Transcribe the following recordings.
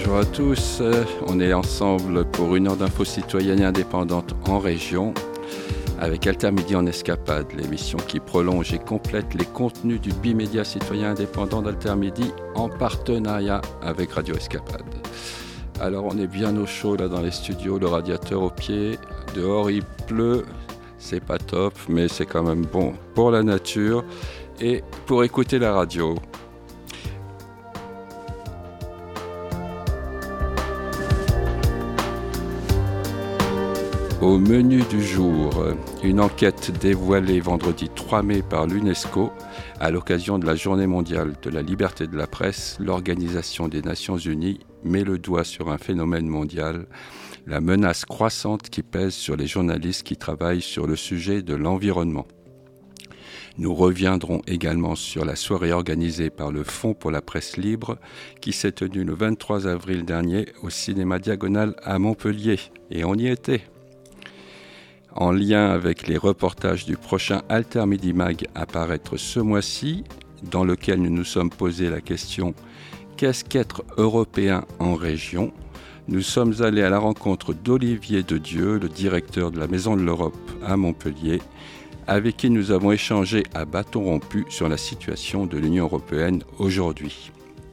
Bonjour à tous, on est ensemble pour une heure d'info citoyenne et indépendante en région avec Altermidi en escapade, l'émission qui prolonge et complète les contenus du bimédia citoyen indépendant d'Altermidi en partenariat avec Radio Escapade. Alors on est bien au chaud là dans les studios, le radiateur au pied, dehors il pleut, c'est pas top mais c'est quand même bon pour la nature et pour écouter la radio. Au menu du jour, une enquête dévoilée vendredi 3 mai par l'UNESCO à l'occasion de la Journée mondiale de la liberté de la presse. L'Organisation des Nations Unies met le doigt sur un phénomène mondial, la menace croissante qui pèse sur les journalistes qui travaillent sur le sujet de l'environnement. Nous reviendrons également sur la soirée organisée par le Fonds pour la presse libre qui s'est tenue le 23 avril dernier au Cinéma Diagonale à Montpellier. Et on y était. En lien avec les reportages du prochain Altermidi Mag à paraître ce mois-ci, dans lequel nous nous sommes posé la question « Qu'est-ce qu'être européen en région ?» Nous sommes allés à la rencontre d'Olivier Dedieu, le directeur de la Maison de l'Europe à Montpellier, avec qui nous avons échangé à bâton rompu sur la situation de l'Union européenne aujourd'hui.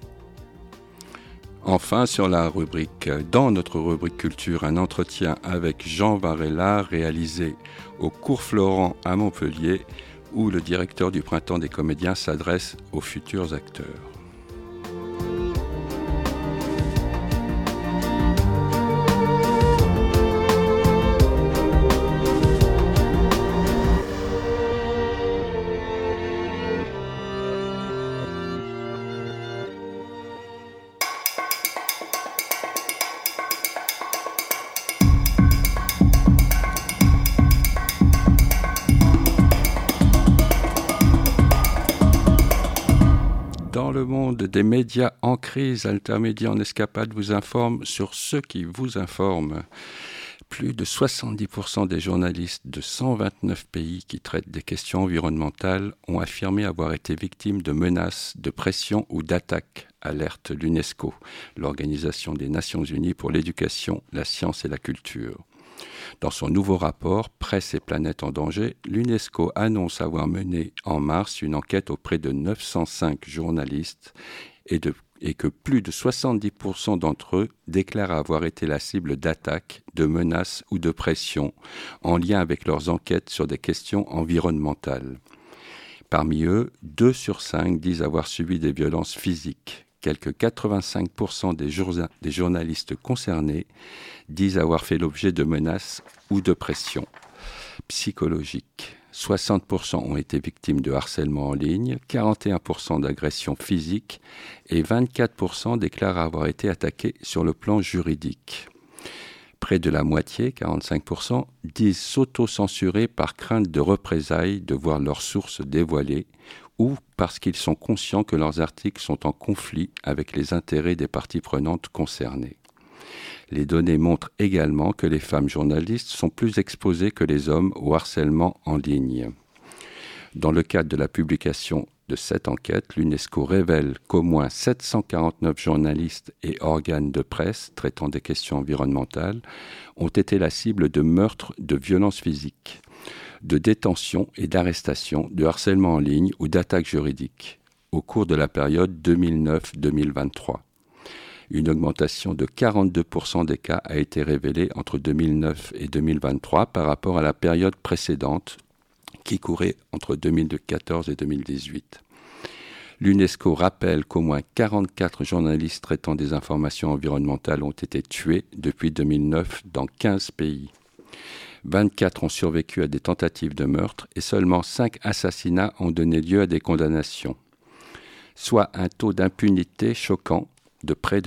Enfin, dans notre rubrique culture, un entretien avec Jean Varela réalisé au Cours Florent à Montpellier, où le directeur du Printemps des comédiens s'adresse aux futurs acteurs. Dans le monde des médias en crise, Altermidi en escapade vous informe sur ceux qui vous informent. Plus de 70% des journalistes de 129 pays qui traitent des questions environnementales ont affirmé avoir été victimes de menaces, de pressions ou d'attaques, alerte l'UNESCO, l'Organisation des Nations Unies pour l'éducation, la science et la culture. Dans son nouveau rapport « Presse et planète en danger », l'UNESCO annonce avoir mené en mars une enquête auprès de 905 journalistes et que plus de 70% d'entre eux déclarent avoir été la cible d'attaques, de menaces ou de pressions en lien avec leurs enquêtes sur des questions environnementales. Parmi eux, 2 sur 5 disent avoir subi des violences physiques. Quelques 85% des journalistes concernés disent avoir fait l'objet de menaces ou de pressions psychologiques. 60% ont été victimes de harcèlement en ligne, 41% d'agressions physiques et 24% déclarent avoir été attaqués sur le plan juridique. Près de la moitié, 45%, disent s'auto-censurer par crainte de représailles, de voir leurs sources dévoilées ou parce qu'ils sont conscients que leurs articles sont en conflit avec les intérêts des parties prenantes concernées. Les données montrent également que les femmes journalistes sont plus exposées que les hommes au harcèlement en ligne. Dans le cadre de la publication de cette enquête, l'UNESCO révèle qu'au moins 749 journalistes et organes de presse traitant des questions environnementales ont été la cible de meurtres, de violences physiques, de détention et d'arrestation, de harcèlement en ligne ou d'attaques juridiques au cours de la période 2009-2023. Une augmentation de 42% des cas a été révélée entre 2009 et 2023 par rapport à la période précédente qui courait entre 2014 et 2018. L'UNESCO rappelle qu'au moins 44 journalistes traitant des informations environnementales ont été tués depuis 2009 dans 15 pays. 24 ont survécu à des tentatives de meurtre et seulement 5 assassinats ont donné lieu à des condamnations, soit un taux d'impunité choquant de près de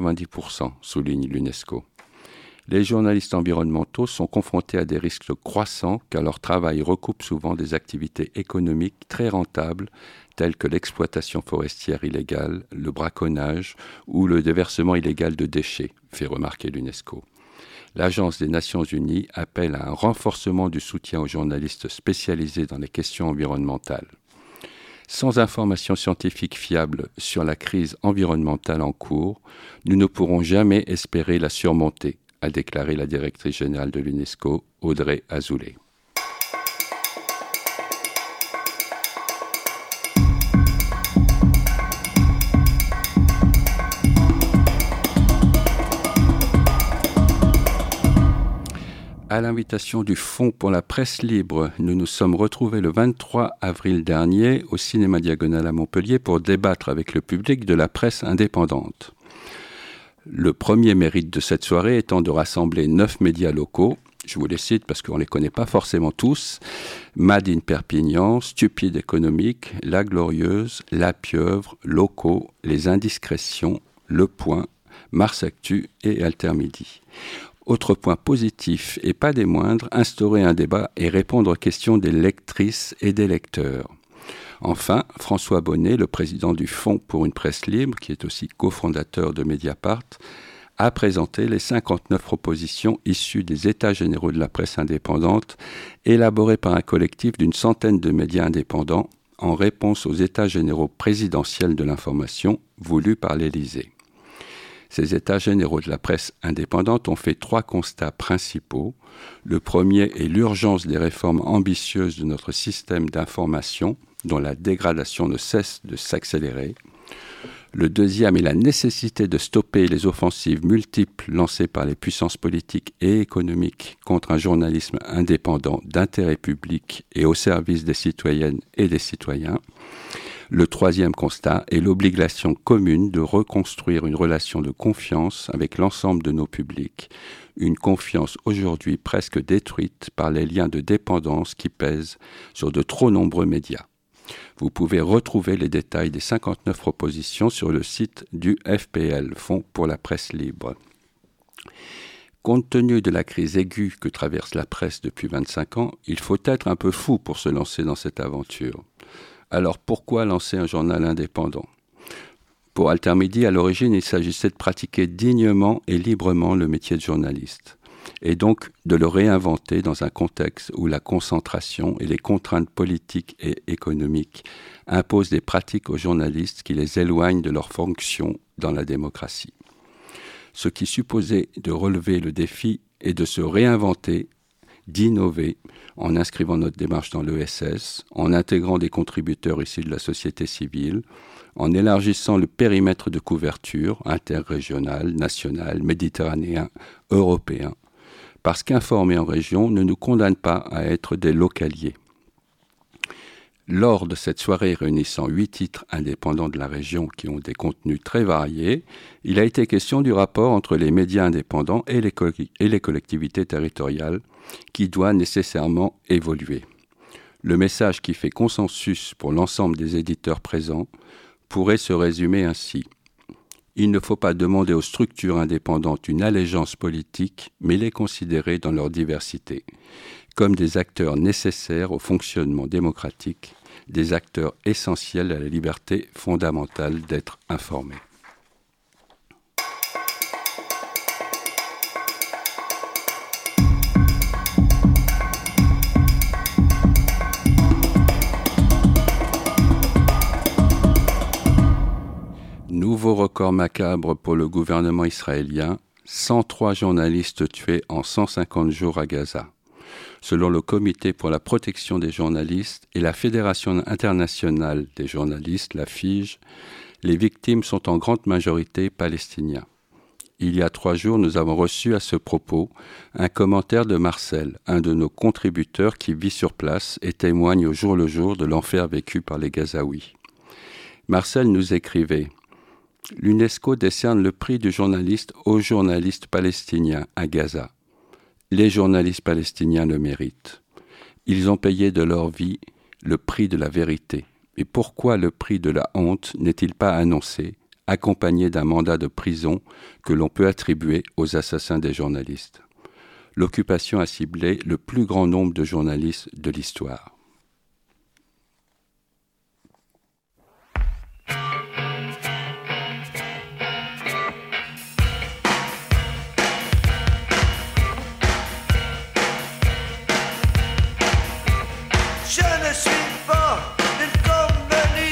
90%, souligne l'UNESCO. Les journalistes environnementaux sont confrontés à des risques croissants car leur travail recoupe souvent des activités économiques très rentables telles que l'exploitation forestière illégale, le braconnage ou le déversement illégal de déchets, fait remarquer l'UNESCO. L'Agence des Nations Unies appelle à un renforcement du soutien aux journalistes spécialisés dans les questions environnementales. Sans informations scientifiques fiables sur la crise environnementale en cours, nous ne pourrons jamais espérer la surmonter, a déclaré la directrice générale de l'UNESCO, Audrey Azoulay. À l'invitation du Fonds pour la presse libre, nous nous sommes retrouvés le 23 avril dernier au Cinéma Diagonale à Montpellier pour débattre avec le public de la presse indépendante. Le premier mérite de cette soirée étant de rassembler 9 médias locaux. Je vous les cite parce qu'on ne les connaît pas forcément tous. Made in Perpignan, Stupide Économique, La Glorieuse, La Pieuvre, Locaux, Les Indiscrétions, Le Point, Mars Actu et Altermidi. Autre point positif, et pas des moindres, instaurer un débat et répondre aux questions des lectrices et des lecteurs. Enfin, François Bonnet, le président du Fonds pour une presse libre, qui est aussi cofondateur de Mediapart, a présenté les 59 propositions issues des États généraux de la presse indépendante, élaborées par un collectif d'une centaine de médias indépendants, en réponse aux États généraux présidentiels de l'information voulus par l'Élysée. Ces États généraux de la presse indépendante ont fait 3 constats principaux. Le premier est l'urgence des réformes ambitieuses de notre système d'information, dont la dégradation ne cesse de s'accélérer. Le deuxième est la nécessité de stopper les offensives multiples lancées par les puissances politiques et économiques contre un journalisme indépendant d'intérêt public et au service des citoyennes et des citoyens. Le troisième constat est l'obligation commune de reconstruire une relation de confiance avec l'ensemble de nos publics, une confiance aujourd'hui presque détruite par les liens de dépendance qui pèsent sur de trop nombreux médias. Vous pouvez retrouver les détails des 59 propositions sur le site du FPL, Fonds pour la presse libre. Compte tenu de la crise aiguë que traverse la presse depuis 25 ans, il faut être un peu fou pour se lancer dans cette aventure. Alors pourquoi lancer un journal indépendant ? Pour Altermidi, à l'origine, il s'agissait de pratiquer dignement et librement le métier de journaliste, et donc de le réinventer dans un contexte où la concentration et les contraintes politiques et économiques imposent des pratiques aux journalistes qui les éloignent de leur fonction dans la démocratie. Ce qui supposait de relever le défi et de se réinventer, d'innover en inscrivant notre démarche dans l'ESS, en intégrant des contributeurs issus de la société civile, en élargissant le périmètre de couverture interrégional, national, méditerranéen, européen, parce qu'informer en région ne nous condamne pas à être des localiers. Lors de cette soirée réunissant 8 titres indépendants de la région qui ont des contenus très variés, il a été question du rapport entre les médias indépendants et les collectivités territoriales qui doit nécessairement évoluer. Le message qui fait consensus pour l'ensemble des éditeurs présents pourrait se résumer ainsi. Il ne faut pas demander aux structures indépendantes une allégeance politique, mais les considérer dans leur diversité, comme des acteurs nécessaires au fonctionnement démocratique, des acteurs essentiels à la liberté fondamentale d'être informés. Nouveau record macabre pour le gouvernement israélien, 103 journalistes tués en 150 jours à Gaza. Selon le Comité pour la protection des journalistes et la Fédération internationale des journalistes, la FIJ, les victimes sont en grande majorité palestiniens. Il y a 3 jours, nous avons reçu à ce propos un commentaire de Marcel, un de nos contributeurs qui vit sur place et témoigne au jour le jour de l'enfer vécu par les Gazaouis. Marcel nous écrivait « L'UNESCO décerne le prix du journaliste aux journalistes palestiniens à Gaza. Les journalistes palestiniens le méritent. Ils ont payé de leur vie le prix de la vérité. Et pourquoi le prix de la honte n'est-il pas annoncé, accompagné d'un mandat de prison que l'on peut attribuer aux assassins des journalistes ? L'occupation a ciblé le plus grand nombre de journalistes de l'histoire. Je ne suis pas une communiste.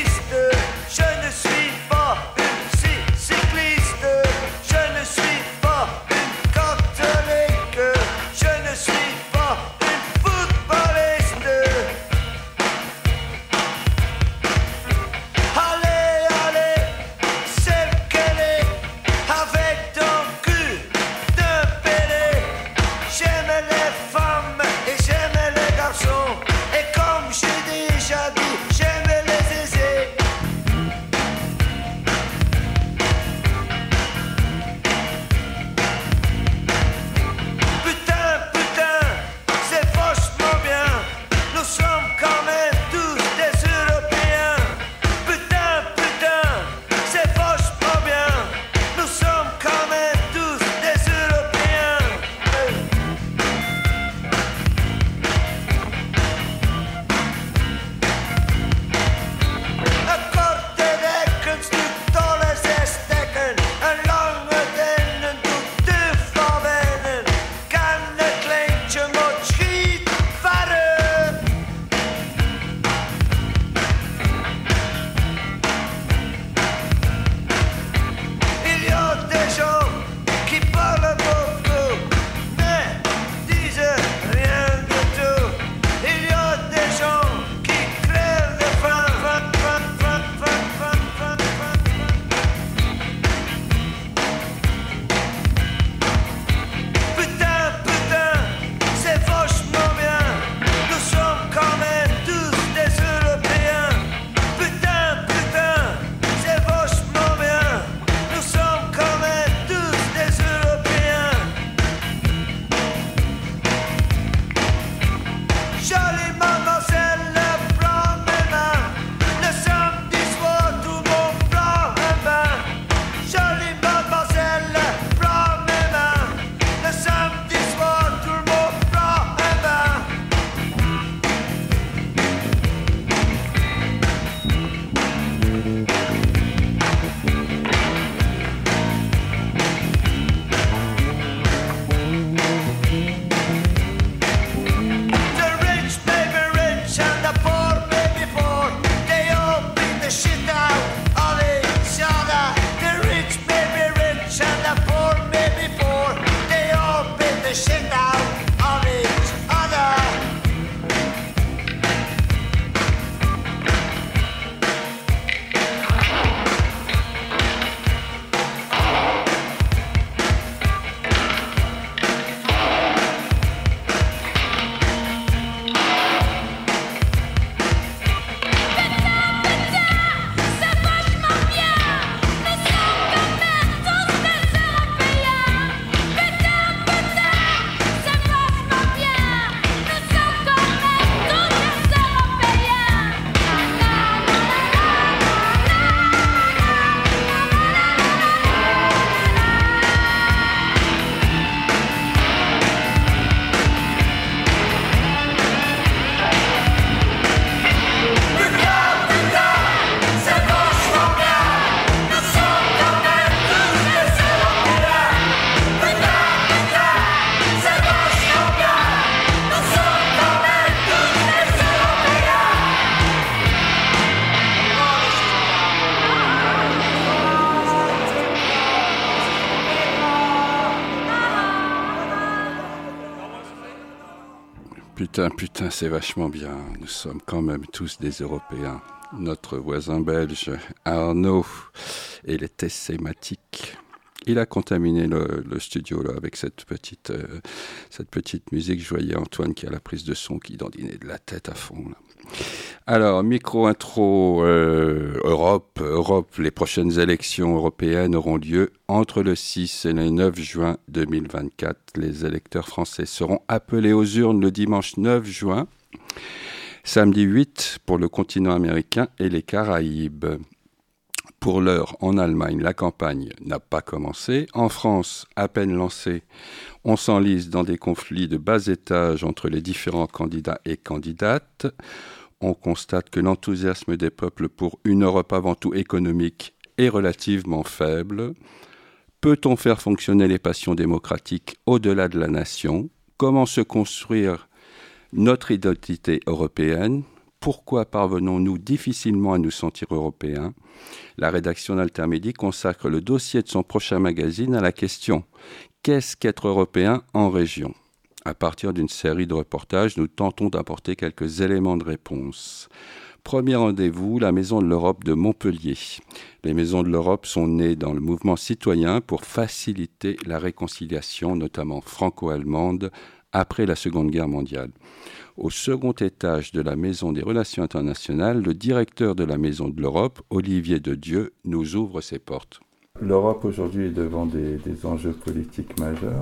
putain, c'est vachement bien. Nous sommes quand même tous des Européens. Notre voisin belge, Arnaud, et les tests sématiques. Il a contaminé le studio là, avec cette petite musique. Je voyais Antoine qui a la prise de son, qui dandinait de la tête à fond. Là. Alors, micro-intro Europe, les prochaines élections européennes auront lieu entre le 6 et le 9 juin 2024. Les électeurs français seront appelés aux urnes le dimanche 9 juin, samedi 8 pour le continent américain et les Caraïbes. Pour l'heure, en Allemagne, la campagne n'a pas commencé. En France, à peine lancée, on s'enlise dans des conflits de bas étage entre les différents candidats et candidates. On constate que l'enthousiasme des peuples pour une Europe avant tout économique est relativement faible. Peut-on faire fonctionner les passions démocratiques au-delà de la nation ? Comment se construire notre identité européenne ? Pourquoi parvenons-nous difficilement à nous sentir européens ? La rédaction d'Altermédie consacre le dossier de son prochain magazine à la question « Qu'est-ce qu'être européen en région ?» À partir d'une série de reportages, nous tentons d'apporter quelques éléments de réponse. Premier rendez-vous, la Maison de l'Europe de Montpellier. Les Maisons de l'Europe sont nées dans le mouvement citoyen pour faciliter la réconciliation, notamment franco-allemande, après la Seconde Guerre mondiale. Au second étage de la Maison des Relations internationales, le directeur de la Maison de l'Europe, Olivier Dedieu, nous ouvre ses portes. L'Europe aujourd'hui est devant des enjeux politiques majeurs.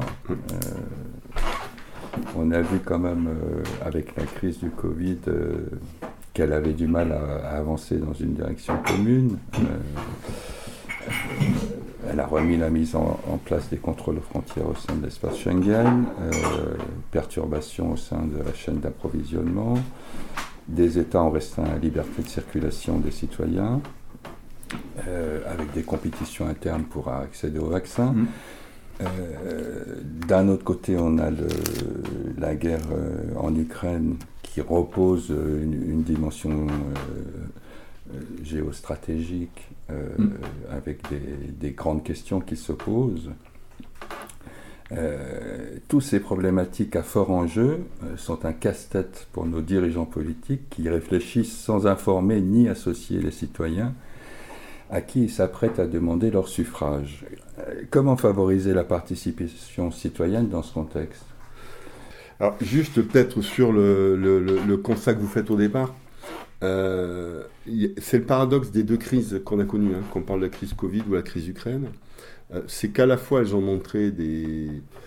On a vu quand même avec la crise du Covid qu'elle avait du mal à avancer dans une direction commune. Elle a remis la mise en place des contrôles aux frontières au sein de l'espace Schengen, perturbations au sein de la chaîne d'approvisionnement, des États ont restreint la liberté de circulation des citoyens, avec des compétitions internes pour accéder aux vaccins. D'un autre côté, on a la guerre en Ukraine qui repose une dimension géostratégique avec des grandes questions qui se posent. Toutes ces problématiques à fort enjeu sont un casse-tête pour nos dirigeants politiques qui réfléchissent sans informer ni associer les citoyens à qui ils s'apprêtent à demander leur suffrage. Comment favoriser la participation citoyenne dans ce contexte ? Alors, juste peut-être sur le constat que vous faites au départ, c'est le paradoxe des deux crises qu'on a connues, qu'on parle de la crise Covid ou la crise Ukraine, c'est qu'à la fois elles ont montré des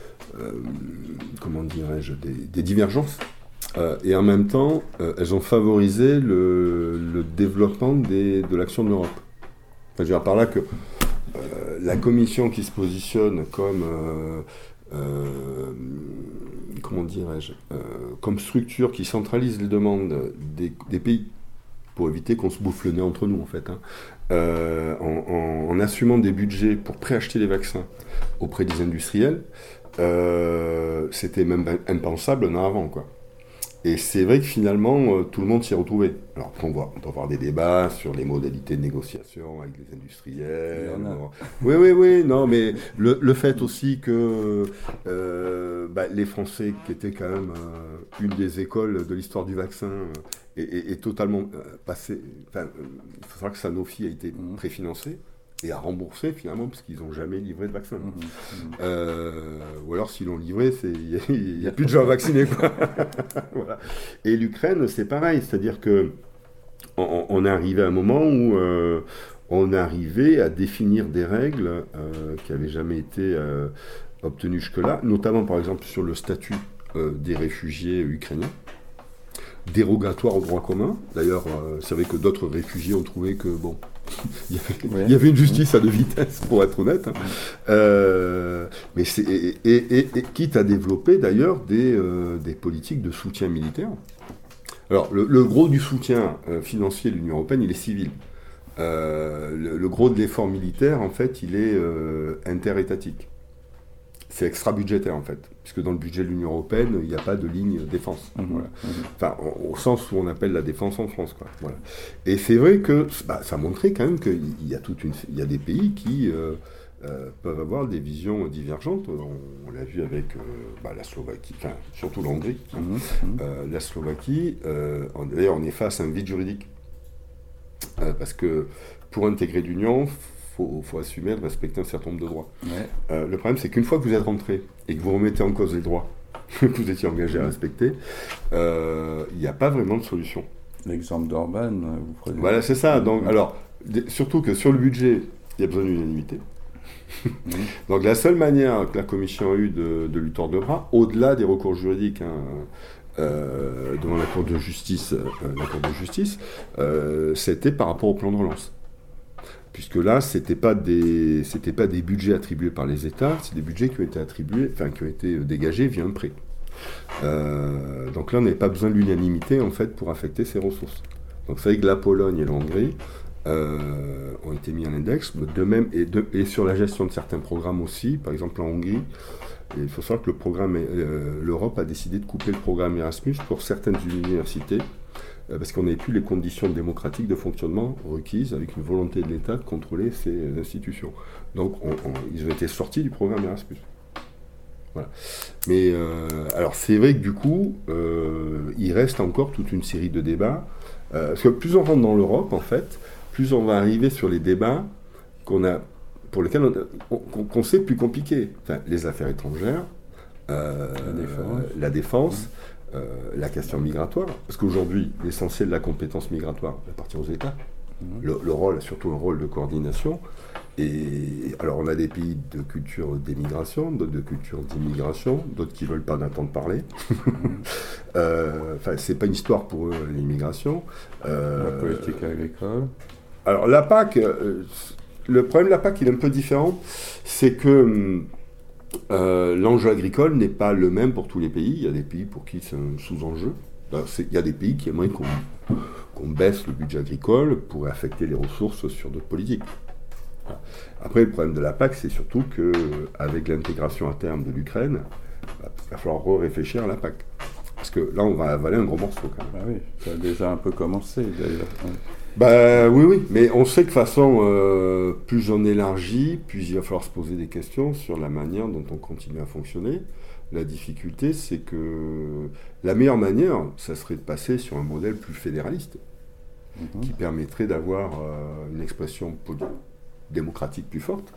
divergences, et en même temps elles ont favorisé le développement de l'action de l'Europe. Enfin, je veux dire par là que la Commission qui se positionne comme comme structure qui centralise les demandes des pays pour éviter qu'on se bouffe le nez entre nous en fait, en assumant des budgets pour préacheter les vaccins auprès des industriels, c'était même impensable un an avant, quoi. Et c'est vrai que finalement, tout le monde s'y est retrouvé. Alors, on peut avoir des débats sur les modalités de négociation avec les industriels. Oui, non, mais le fait aussi que les Français, qui étaient quand même une des écoles de l'histoire du vaccin, est totalement passé. Enfin, il faut savoir que Sanofi a été préfinancé et a remboursé finalement parce qu'ils n'ont jamais livré de vaccin. Ou alors s'ils l'ont livré, il n'y a plus de gens vaccinés, quoi. Voilà. Et l'Ukraine, c'est pareil, c'est-à-dire que on est arrivé à un moment où on arrivait à définir des règles qui n'avaient jamais été obtenues jusque-là, notamment par exemple sur le statut des réfugiés ukrainiens, dérogatoire au droit commun. D'ailleurs, c'est vrai que d'autres réfugiés ont trouvé que, bon, il y avait une justice à deux vitesses, pour être honnête. Mais et quitte à développer d'ailleurs des politiques de soutien militaire. Alors, le gros du soutien financier de l'Union européenne, il est civil. Le gros de l'effort militaire, en fait, il est interétatique. C'est extra-budgétaire, en fait, puisque dans le budget de l'Union européenne, il n'y a pas de ligne défense. Voilà. Enfin, au sens où on appelle la défense en France, quoi. Voilà. Et c'est vrai que ça montrait quand même qu'il y a des pays qui peuvent avoir des visions divergentes. On l'a vu avec la Slovaquie, enfin surtout la Hongrie. La Slovaquie, d'ailleurs on est face à un vide juridique. Parce que pour intégrer l'Union, faut assumer de respecter un certain nombre de droits. Ouais. Le problème, c'est qu'une fois que vous êtes rentré et que vous remettez en cause les droits que vous étiez engagé à respecter, il n'y a pas vraiment de solution. L'exemple d'Orban, vous prenez... Voilà, c'est ça. Donc, alors, surtout que sur le budget, il y a besoin d'unanimité. Donc la seule manière que la Commission a eu de lui tordre le bras, au-delà des recours juridiques, devant la Cour de justice, c'était par rapport au plan de relance. Puisque là, c'était pas des budgets attribués par les États, c'est des budgets qui ont été qui ont été dégagés via un prêt. Donc là, on n'avait pas besoin de l'unanimité en fait pour affecter ces ressources. Donc c'est vrai que la Pologne et la Hongrie ont été mis à l'index, de même et sur la gestion de certains programmes aussi. Par exemple en Hongrie, il faut savoir que l'Europe a décidé de couper le programme Erasmus pour certaines universités. Parce qu'on n'avait plus les conditions démocratiques de fonctionnement requises avec une volonté de l'État de contrôler ces institutions. Donc ils ont été sortis du programme Erasmus. Voilà. Mais alors c'est vrai que du coup, il reste encore toute une série de débats. Parce que plus on rentre dans l'Europe, en fait, plus on va arriver sur les débats pour lesquels qu'on sait plus compliqués. Enfin, les affaires étrangères, la défense. La question migratoire, parce qu'aujourd'hui, l'essentiel de la compétence migratoire appartient aux États. Le rôle, surtout un rôle de coordination. Et alors, on a des pays de culture d'émigration, d'autres de culture d'immigration, d'autres qui ne veulent pas d'entendre parler. C'est pas une histoire pour eux, l'immigration. La politique agricole. Alors, la PAC, le problème de la PAC, il est un peu différent. C'est que l'enjeu agricole n'est pas le même pour tous les pays. Il y a des pays pour qui c'est un sous-enjeu. Il y a des pays qui aimeraient qu'on baisse le budget agricole pour affecter les ressources sur d'autres politiques. Voilà. Après, le problème de la PAC, c'est surtout qu'avec l'intégration à terme de l'Ukraine, il va falloir réfléchir à la PAC. Parce que là, on va avaler un gros morceau quand même. Bah oui, ça a déjà un peu commencé d'ailleurs. Oui, mais on sait que de toute façon, plus on élargit, plus il va falloir se poser des questions sur la manière dont on continue à fonctionner. La difficulté, c'est que la meilleure manière, ça serait de passer sur un modèle plus fédéraliste, qui permettrait d'avoir une expression démocratique plus forte.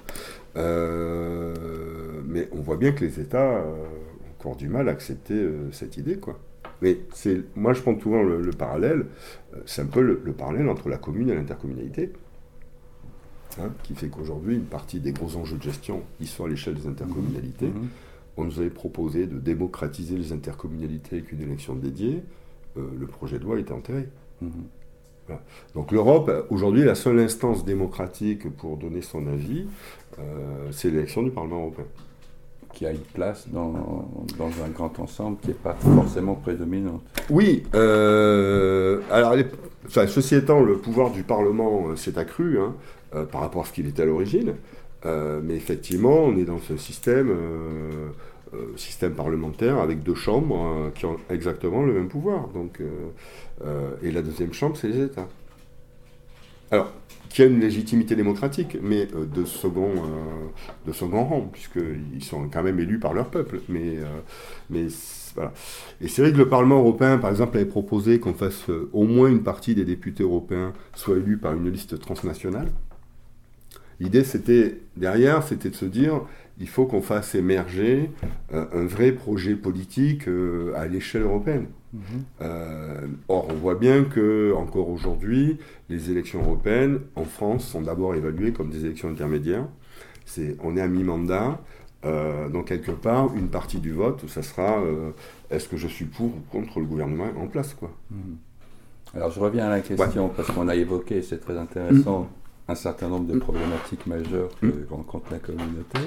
Mais on voit bien que les États ont encore du mal à accepter cette idée, quoi. Mais moi, je prends souvent le parallèle, c'est un peu le parallèle entre la commune et l'intercommunalité, qui fait qu'aujourd'hui, une partie des gros enjeux de gestion, ils sont à l'échelle des intercommunalités. On nous avait proposé de démocratiser les intercommunalités avec une élection dédiée. Le projet de loi était enterré. Voilà. Donc l'Europe, aujourd'hui, la seule instance démocratique pour donner son avis, c'est l'élection du Parlement européen. Qui a une place dans un grand ensemble qui n'est pas forcément prédominante. Oui, alors ceci étant, le pouvoir du Parlement s'est accru par rapport à ce qu'il était à l'origine, mais effectivement, on est dans ce système parlementaire avec deux chambres qui ont exactement le même pouvoir. Donc, et la deuxième chambre, c'est les États. Alors, qui a une légitimité démocratique, mais de second rang, puisqu'ils sont quand même élus par leur peuple. Mais voilà. Et c'est vrai que le Parlement européen, par exemple, avait proposé qu'on fasse au moins une partie des députés européens soient élus par une liste transnationale. L'idée, c'était de se dire, il faut qu'on fasse émerger un vrai projet politique à l'échelle européenne. Or, on voit bien que, encore aujourd'hui, les élections européennes, en France, sont d'abord évaluées comme des élections intermédiaires. On est à mi-mandat, donc quelque part, une partie du vote, ça sera est-ce que je suis pour ou contre le gouvernement en place, quoi. Alors, je reviens à la question, parce qu'on a évoqué, c'est très intéressant, un certain nombre de problématiques majeures que rencontre la communauté.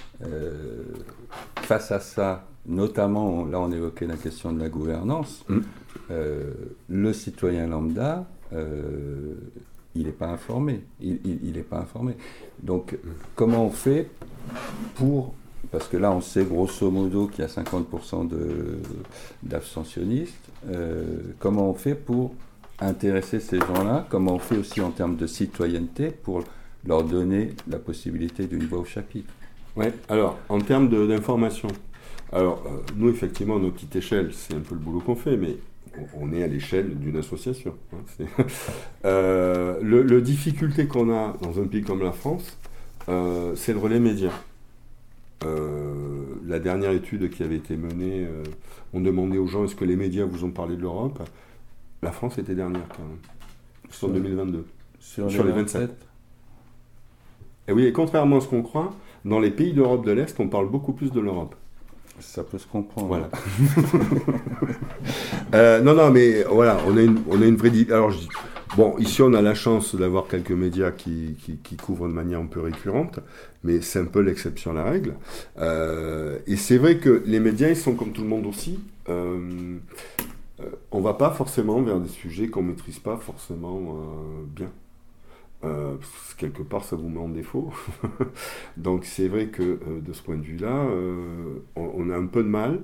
Face à ça, notamment, là on évoquait la question de la gouvernance, le citoyen lambda, il n'est pas informé. Il n'est pas informé. Donc, comment on fait pour... Parce que là, on sait grosso modo qu'il y a 50% d'abstentionnistes. Comment on fait pour intéresser ces gens-là? Comment on fait aussi en termes de citoyenneté pour leur donner la possibilité d'une voix au chapitre. Ouais, alors, en termes d'information, alors, nous, effectivement, à notre petite échelle, c'est un peu le boulot qu'on fait, mais on est à l'échelle d'une association. Hein, le difficulté qu'on a dans un pays comme la France, c'est le relais média. La dernière étude qui avait été menée, on demandait aux gens est-ce que les médias vous ont parlé de l'Europe. La France était dernière quand même. Sur 2022. Sur les 27. Et oui, et contrairement à ce qu'on croit, dans les pays d'Europe de l'Est, on parle beaucoup plus de l'Europe. Ça peut se comprendre. Voilà. Non, mais voilà, on a une vraie... Alors, je dis, bon, ici, on a la chance d'avoir quelques médias qui couvrent de manière un peu récurrente, mais c'est un peu l'exception à la règle. Et c'est vrai que les médias, ils sont comme tout le monde aussi. On va pas forcément vers des sujets qu'on maîtrise pas forcément bien. Quelque part, ça vous met en défaut. Donc, c'est vrai que de ce point de vue-là, on a un peu de mal.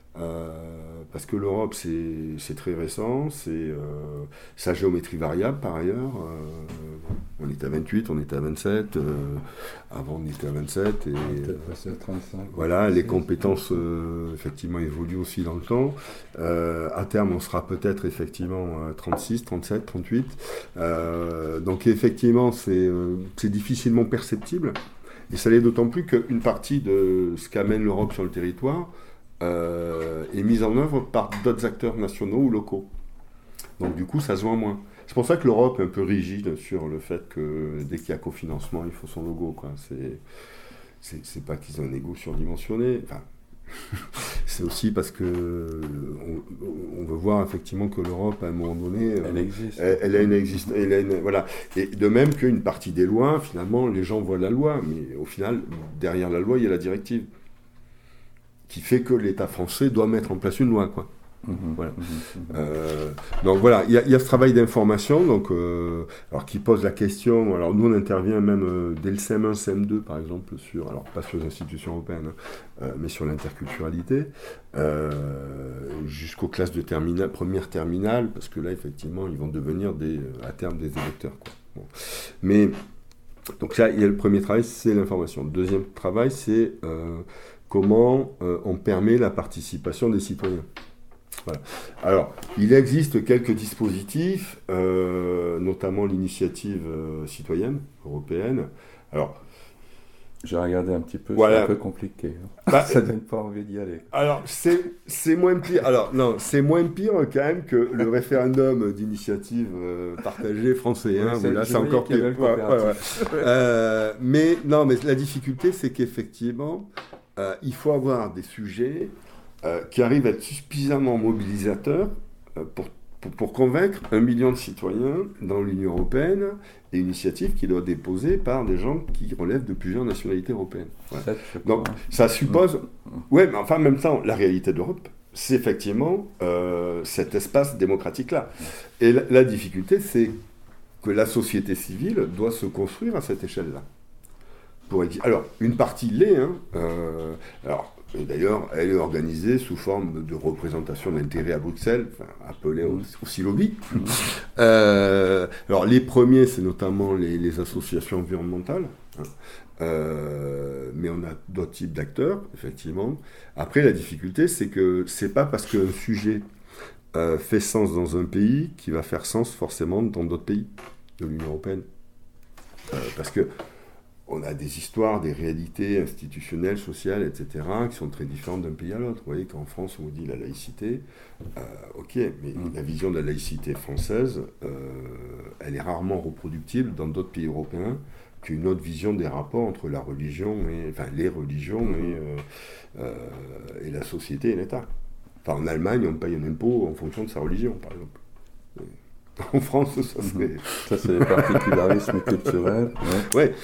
Parce que l'Europe, c'est très récent, c'est sa géométrie variable par ailleurs. On était à 28, on était à 27, avant on était à 27. Et passé à 35. Voilà, les compétences effectivement évoluent aussi dans le temps. À terme, on sera peut-être effectivement 36, 37, 38. Donc effectivement, c'est difficilement perceptible. Et ça l'est d'autant plus qu'une partie de ce qu'amène l'Europe sur le territoire est mise en œuvre par d'autres acteurs nationaux ou locaux. Donc du coup, ça se voit moins. C'est pour ça que l'Europe est un peu rigide sur le fait que dès qu'il y a cofinancement, il faut son logo, quoi. C'est pas qu'ils ont un ego surdimensionné. Enfin, c'est aussi parce que on veut voir effectivement que l'Europe, à un moment donné, elle existe. Voilà. Et de même qu'une partie des lois, finalement, les gens voient la loi, mais au final, derrière la loi, il y a la directive qui fait que l'État français doit mettre en place une loi, quoi. Voilà. Donc voilà, il y a ce travail d'information, donc alors qui pose la question. Alors nous on intervient même dès le CM1, CM2 par exemple sur, alors pas sur les institutions européennes, mais sur l'interculturalité, jusqu'aux classes de terminale, première terminale, parce que là effectivement ils vont devenir à terme des électeurs, quoi. Bon. Mais donc là il y a le premier travail, c'est l'information. Le deuxième travail, c'est comment on permet la participation des citoyens. Voilà. Alors, il existe quelques dispositifs, notamment l'initiative citoyenne européenne. Alors, j'ai regardé un petit peu, voilà. C'est un peu compliqué. Bah, ça donne pas envie d'y aller. Alors, c'est moins pire. Alors, non, c'est moins pire quand même que le référendum d'initiative partagée français. Hein, là, c'est encore pire. Mais non, mais la difficulté, c'est qu'effectivement, il faut avoir des sujets qui arrivent à être suffisamment mobilisateurs pour convaincre 1 million de citoyens dans l'Union européenne, et une initiative qui doit être déposée par des gens qui relèvent de plusieurs nationalités européennes. Voilà. Donc ça suppose... Ouais, mais enfin en même temps, la réalité de l'Europe, c'est effectivement cet espace démocratique-là. Et la difficulté, c'est que la société civile doit se construire à cette échelle-là. Alors, une partie l'est, hein, et d'ailleurs, elle est organisée sous forme de représentation d'intérêt à Bruxelles, appelée aussi lobby. Alors, les premiers, c'est notamment les associations environnementales, hein, mais on a d'autres types d'acteurs, effectivement. Après, la difficulté, c'est que c'est pas parce qu'un sujet fait sens dans un pays qu'il va faire sens forcément dans d'autres pays de l'Union européenne. Parce que on a des histoires, des réalités institutionnelles, sociales, etc., qui sont très différentes d'un pays à l'autre. Vous voyez qu'en France, on vous dit la laïcité, ok, mais la vision de la laïcité française, elle est rarement reproductible dans d'autres pays européens qu'une autre vision des rapports entre la religion, les religions et la société et l'État. Enfin, en Allemagne, on paye un impôt en fonction de sa religion, par exemple. En France, ça serait... Ça, c'est les particularismes culturels. Ouais.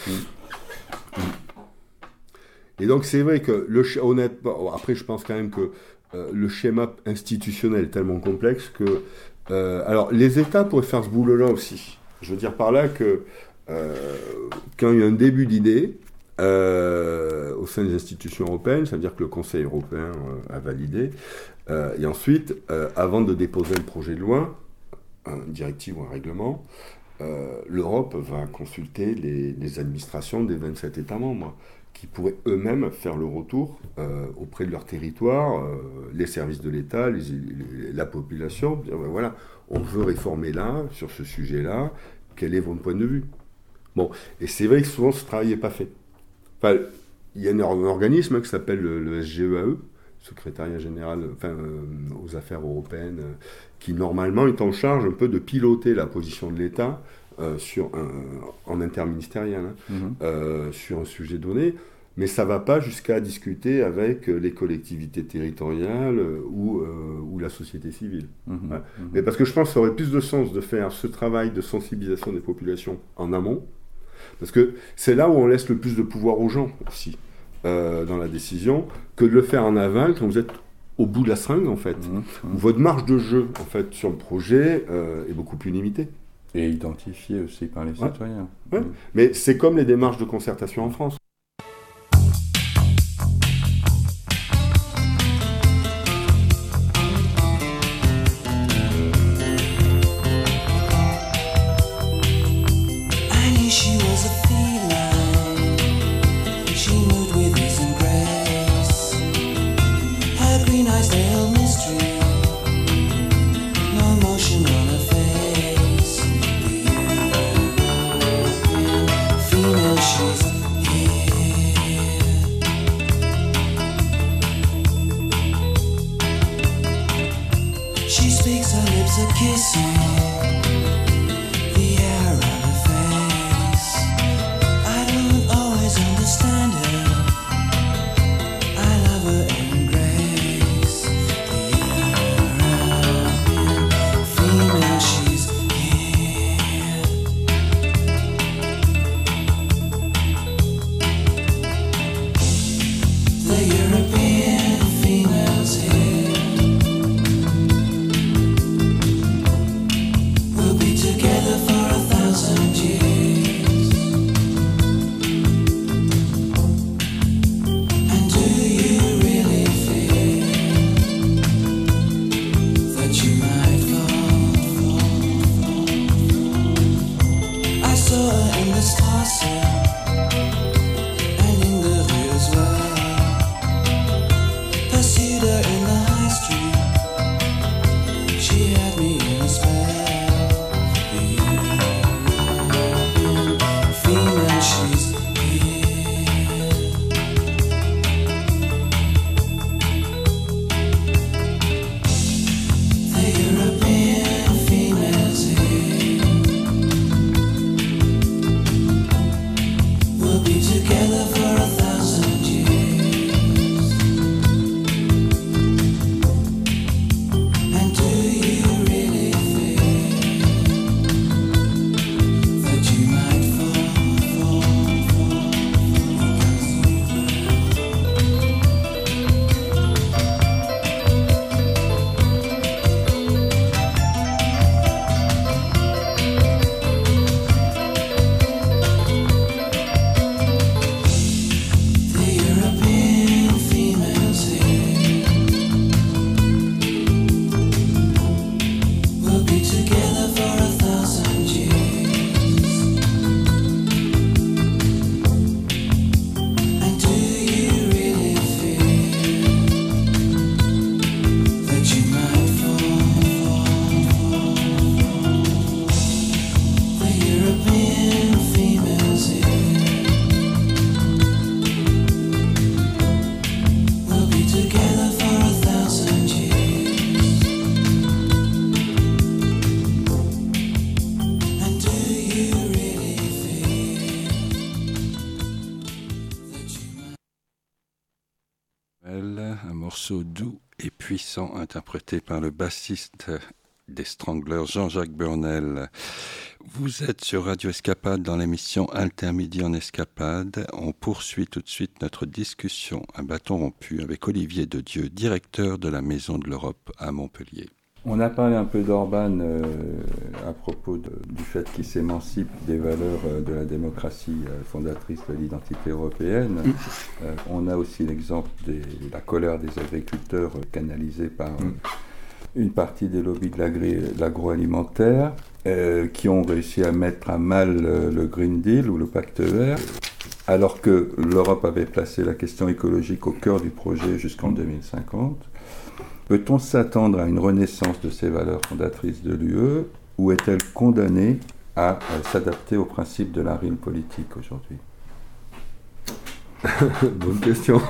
Et donc c'est vrai que honnêtement, après je pense quand même que le schéma institutionnel est tellement complexe que alors les États pourraient faire ce boulot-là aussi. Je veux dire par là que quand il y a un début d'idée au sein des institutions européennes, ça veut dire que le Conseil européen a validé, et ensuite avant de déposer le projet de loi, une directive ou un règlement, l'Europe va consulter les administrations des 27 États membres, qui pourraient eux-mêmes faire le retour auprès de leur territoire, les services de l'État, la population, dire ben voilà, on veut réformer là, sur ce sujet-là, quel est votre point de vue? Bon, et c'est vrai que souvent ce travail n'est pas fait. Enfin, il y a un organisme qui s'appelle le SGEAE, secrétariat général aux affaires européennes, qui normalement est en charge un peu de piloter la position de l'État en interministériel, sur un sujet donné, mais ça ne va pas jusqu'à discuter avec les collectivités territoriales ou la société civile. Mais parce que je pense que ça aurait plus de sens de faire ce travail de sensibilisation des populations en amont, parce que c'est là où on laisse le plus de pouvoir aux gens aussi, dans la décision, que de le faire en aval quand vous êtes au bout de la seringue, en fait, où votre marge de jeu, en fait, sur le projet est beaucoup plus limitée. Et identifié aussi par les citoyens. Ouais. Mais c'est comme les démarches de concertation en France. Un morceau doux et puissant interprété par le bassiste des Stranglers, Jean-Jacques Burnel. Vous êtes sur Radio Escapade dans l'émission Intermidi en Escapade. On poursuit tout de suite notre discussion à bâton rompu avec Olivier Dedieu, directeur de la Maison de l'Europe à Montpellier. On a parlé un peu d'Orban à propos du fait qu'il s'émancipe des valeurs de la démocratie fondatrice de l'identité européenne. On a aussi l'exemple de la colère des agriculteurs canalisée par une partie des lobbies de l'agroalimentaire qui ont réussi à mettre à mal le Green Deal ou le Pacte vert, alors que l'Europe avait placé la question écologique au cœur du projet jusqu'en 2050. Peut-on s'attendre à une renaissance de ces valeurs fondatrices de l'UE, ou est-elle condamnée à s'adapter aux principes de la real politique aujourd'hui ? Bonne question.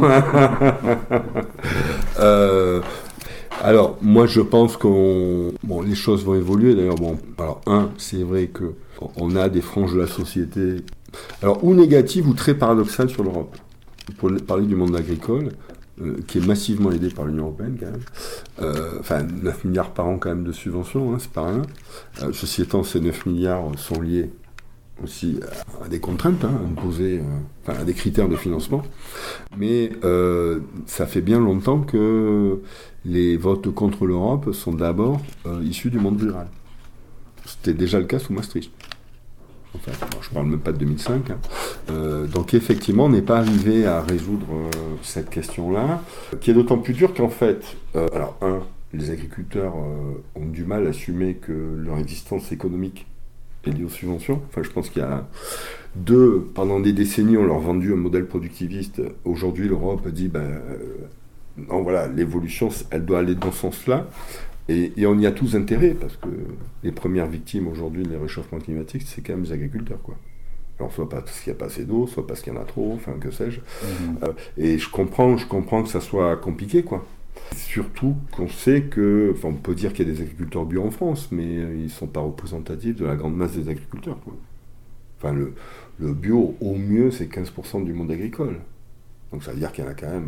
Alors, moi, je pense les choses vont évoluer. D'ailleurs, c'est vrai qu'on a des franges de la société, alors, ou négatives ou très paradoxales sur l'Europe. Pour parler du monde agricole, qui est massivement aidé par l'Union européenne, quand même. 9 milliards par an, quand même, de subventions, c'est pas rien. Ceci étant, ces 9 milliards sont liés aussi à des contraintes imposées, à des critères de financement. Mais ça fait bien longtemps que les votes contre l'Europe sont d'abord issus du monde rural. C'était déjà le cas sous Maastricht. Je ne parle même pas de 2005. Donc effectivement, on n'est pas arrivé à résoudre cette question-là, qui est d'autant plus dure qu'en fait, les agriculteurs ont du mal à assumer que leur existence économique est liée aux subventions. Je pense qu'il y a pendant des décennies, on leur a vendu un modèle productiviste. Aujourd'hui, l'Europe dit, l'évolution, elle doit aller dans ce sens-là. Et on y a tous intérêt, parce que les premières victimes aujourd'hui des réchauffements climatiques, c'est quand même les agriculteurs, quoi. Alors, soit parce qu'il n'y a pas assez d'eau, soit parce qu'il y en a trop, que sais-je. Et je comprends que ça soit compliqué, quoi. Surtout qu'on sait on peut dire qu'il y a des agriculteurs bio en France, mais ils ne sont pas représentatifs de la grande masse des agriculteurs, quoi. Le bio, au mieux, c'est 15% du monde agricole. Donc ça veut dire qu'il y en a quand même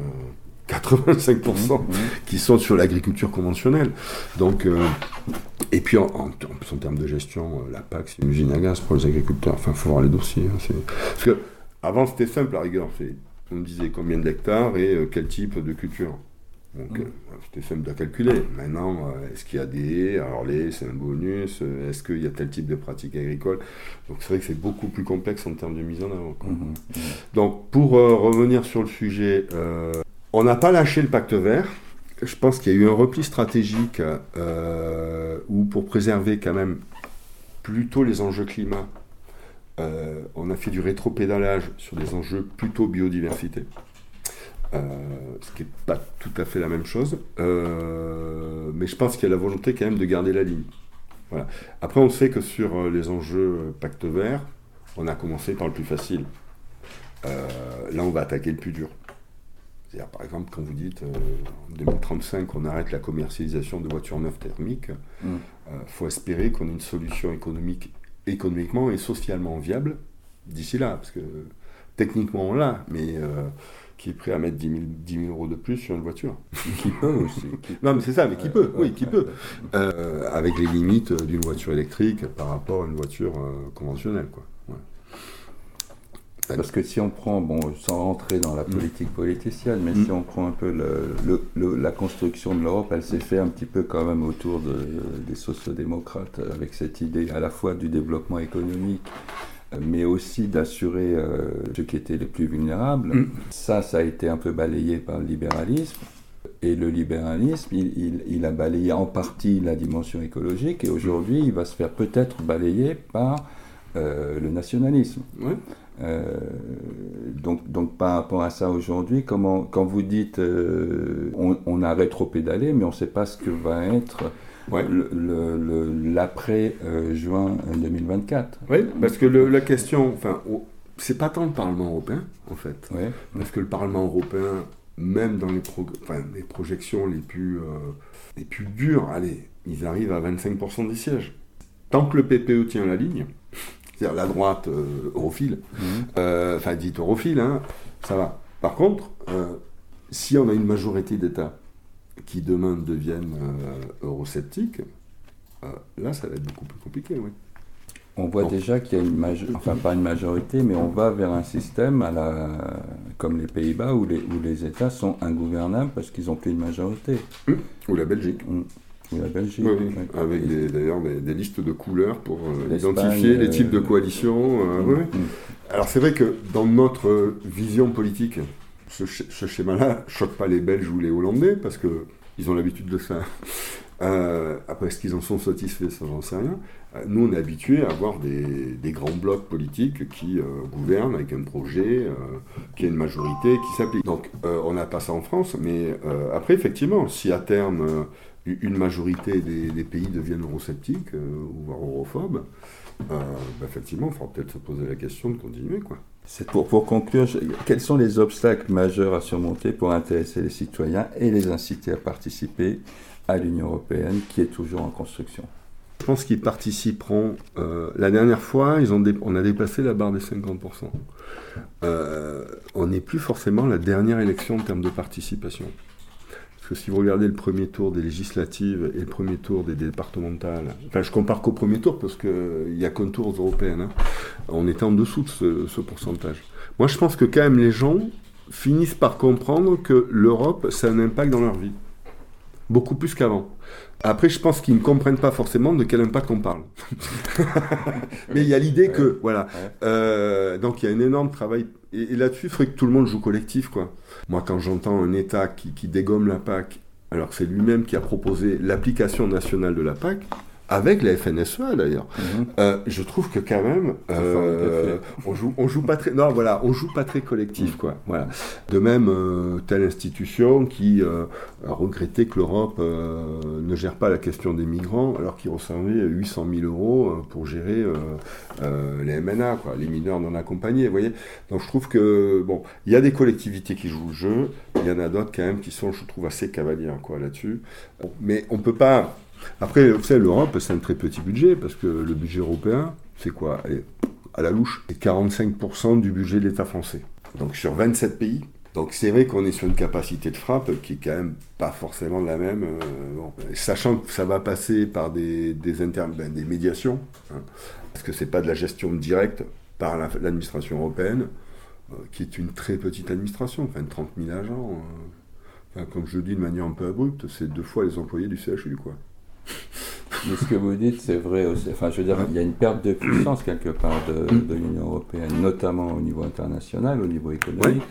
85% qui sont sur l'agriculture conventionnelle. Donc, et puis en termes de gestion, la PAC, c'est une usine à gaz pour les agriculteurs. Il faut voir les dossiers. Parce que avant, c'était simple, à rigueur. On me disait combien d'hectares et quel type de culture. Donc, c'était simple à calculer. Maintenant, est-ce qu'il y a des haies ? Alors, les haies, c'est un bonus. Est-ce qu'il y a tel type de pratique agricole ? Donc, c'est vrai que c'est beaucoup plus complexe en termes de mise en œuvre. Donc, pour revenir sur le sujet, on n'a pas lâché le pacte vert. Je pense qu'il y a eu un repli stratégique où, pour préserver quand même plutôt les enjeux climat, on a fait du rétropédalage sur des enjeux plutôt biodiversité. Ce qui n'est pas tout à fait la même chose, mais je pense qu'il y a la volonté quand même de garder la ligne. Voilà. Après, on sait que sur les enjeux pacte vert, on a commencé par le plus facile. Là, on va attaquer le plus dur. C'est-à-dire, par exemple, quand vous dites en 2035, on arrête la commercialisation de voitures neuves thermiques, faut espérer qu'on ait une solution économiquement et socialement viable d'ici là, parce que techniquement on l'a, mais qui est prêt à mettre 10 000 euros de plus sur une voiture. Qui peut aussi. Non, mais c'est ça, mais qui peut, oui, qui peut. Avec les limites d'une voiture électrique par rapport à une voiture conventionnelle, quoi. Ouais. Parce que si on prend, sans rentrer dans la politique politicienne, mais si on prend un peu la construction de l'Europe, elle s'est fait un petit peu quand même autour des sociodémocrates, avec cette idée à la fois du développement économique, mais aussi d'assurer ceux qui étaient les plus vulnérables. Ça a été un peu balayé par le libéralisme. Et le libéralisme, il a balayé en partie la dimension écologique, et aujourd'hui, il va se faire peut-être balayer par le nationalisme. Ouais. Donc par rapport à ça aujourd'hui, quand vous dites on a rétropédalé, mais on ne sait pas ce que va être l'après juin 2024. Oui, parce que la question, c'est pas tant le Parlement européen en fait, parce que le Parlement européen, même dans les projections les plus dures, ils arrivent à 25% des sièges. Tant que le PPE tient la ligne, c'est-à-dire la droite europhile, dite europhile, ça va. Par contre, si on a une majorité d'États qui demain deviennent eurosceptiques, là ça va être beaucoup plus compliqué, oui. On voit déjà qu'il y a pas une majorité, mais on va vers un système comme les Pays-Bas où les États sont ingouvernables parce qu'ils n'ont plus de majorité. Ou la Belgique. Ou la Belgique. Oui. Avec d'ailleurs des listes de couleurs pour identifier les types de coalitions. Alors c'est vrai que dans notre vision politique, ce schéma-là ne choque pas les Belges ou les Hollandais parce qu'ils ont l'habitude de ça. Après, est-ce qu'ils en sont satisfaits? Ça, j'en sais rien. Nous, on est habitués à avoir des grands blocs politiques qui gouvernent avec un projet, qui a une majorité, qui s'applique. Donc, on n'a pas ça en France, mais après, effectivement, si à terme, une majorité des pays deviennent eurosceptiques, ou voire europhobes, effectivement, il faudra peut-être se poser la question de continuer, quoi. Pour conclure, quels sont les obstacles majeurs à surmonter pour intéresser les citoyens et les inciter à participer à l'Union européenne, qui est toujours en construction? Je pense qu'ils participeront. La dernière fois, on a dépassé la barre des 50%. On n'est plus forcément la dernière élection en termes de participation. Parce que si vous regardez le premier tour des législatives et le premier tour des départementales, enfin je compare qu'au premier tour parce qu'il n'y a qu'un tour aux européennes, on était en dessous de ce pourcentage. Moi je pense que quand même les gens finissent par comprendre que l'Europe, ça a un impact dans leur vie. Beaucoup plus qu'avant. Après, je pense qu'ils ne comprennent pas forcément de quel impact on parle. Mais il y a l'idée que, voilà. Donc il y a un énorme travail. Et là-dessus, il faudrait que tout le monde joue collectif, quoi. Moi, quand j'entends un État qui dégomme la PAC, alors que c'est lui-même qui a proposé l'application nationale de la PAC, avec la FNSEA d'ailleurs, je trouve que quand même, on joue pas très, non voilà, on joue pas très collectif, quoi. Voilà. De même, telle institution qui a regretté que l'Europe ne gère pas la question des migrants, alors qu'il recevait 800 000 euros pour gérer les MNA, quoi, les mineurs non accompagnés. Vous voyez. Donc je trouve que bon, il y a des collectivités qui jouent le jeu, il y en a d'autres quand même qui sont, je trouve, assez cavalières, quoi, là-dessus. Bon, mais on peut pas. Après, vous savez, l'Europe, c'est un très petit budget, parce que le budget européen, c'est quoi? Allez, à la louche, c'est 45% du budget de l'État français. Donc sur 27 pays. Donc c'est vrai qu'on est sur une capacité de frappe qui est quand même pas forcément la même. Sachant que ça va passer par des médiations, parce que c'est pas de la gestion directe par l'administration européenne, qui est une très petite administration, enfin 30 000 agents. Comme je le dis de manière un peu abrupte, c'est 2 fois les employés du CHU, quoi. Mais ce que vous dites, c'est vrai aussi. Enfin, je veux dire, il y a une perte de puissance quelque part de l'Union européenne, notamment au niveau international, au niveau économique.